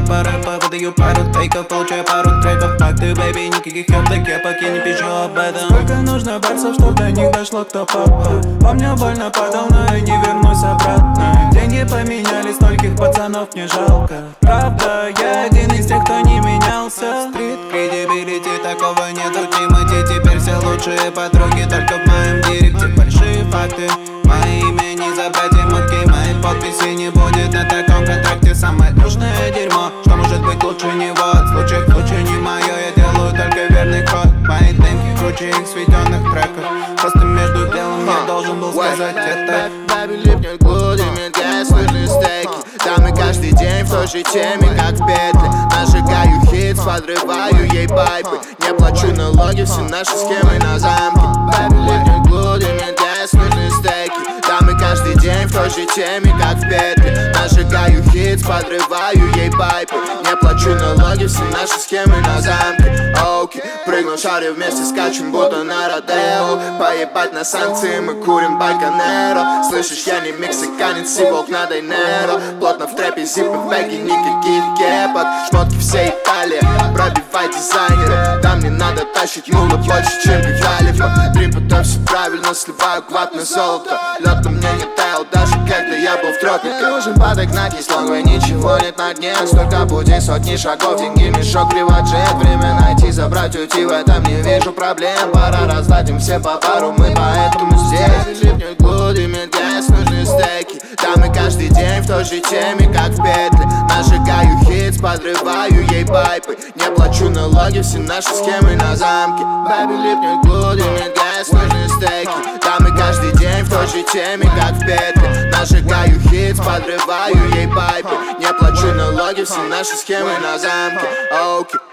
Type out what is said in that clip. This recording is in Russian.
папа рэпа, выдаю пару тейков, получаю пару треков. Факты, бэйби, никаких ёбных кепок, я не пишу об этом. Сколько нужно баксов, чтоб до них дошло, кто папа? Помню, больно падал, но и не вернусь обратно. Деньги поменяли, стольких пацанов не жалко. Правда, я один из тех, кто не менялся. Стрит кредибилити, такого нету, Тимати. Теперь все лучшие подруги только в моем директе. Большие факты, мое имя не забрать и мутки. Моей подписи не будет на таком контракте. Самое душное дерьмо, что может быть лучше него. От случая к случаю не мое, я делаю только верный ход. Мои демки круче их сведенных треков. Просто между делом я должен был сказать это. Бэби липнет глуди, мелькая слышны стейки. Там и каждый день в той же теме, как в петле. Нажигаю хитс, подрываю ей пайпы. Не плачу налоги, все наши схемы на замке. Бэби липнет глуди, мелькая слышны стейки. Там и каждый день в той же теме, как в петле. Нажигаю хитс, подрываю ей пайпы. Не плачу налоги, все наши схемы на замке. Оуки, прыгну в шаре, вместе скачем, будто на Родео. Поебать на санкции, мы курим Байконеро. Слышишь, я не мексиканец, и волк на Дейнеро. Плотно в трэпе, зипы в бэге, никаких кепок. Шмотки все Италия, пробивай дизайнеры. Там не надо тащить мула больше, чем Халифа. Трипота все правильно, сливаю клад на золото. Лётом мне не таял, даже когда я был в тропиках. Нужен подогнать, есть лонгвей, ничего нет на дне. Столько путей, сотни шагов, деньги, мешок, криводжет. Время найти, забрать, уйти, в этом не вижу проблем. Пора раздать им все по пару, мы поэтому здесь. Липнет глуди, мелькая нужны стейки. Там и каждый день в той же теме, как в петле. Нажигаю хитс, подрываю ей пайпы. Не плачу налоги, все наши схемы на замке. Бэби липнет глуди, мелькая нужны стейки. Там и каждый день в той же теме, как в петле. Нажигаю хитс, подрываю ей пайпы. Не плачу налоги, все наши схемы на замке. Оуки.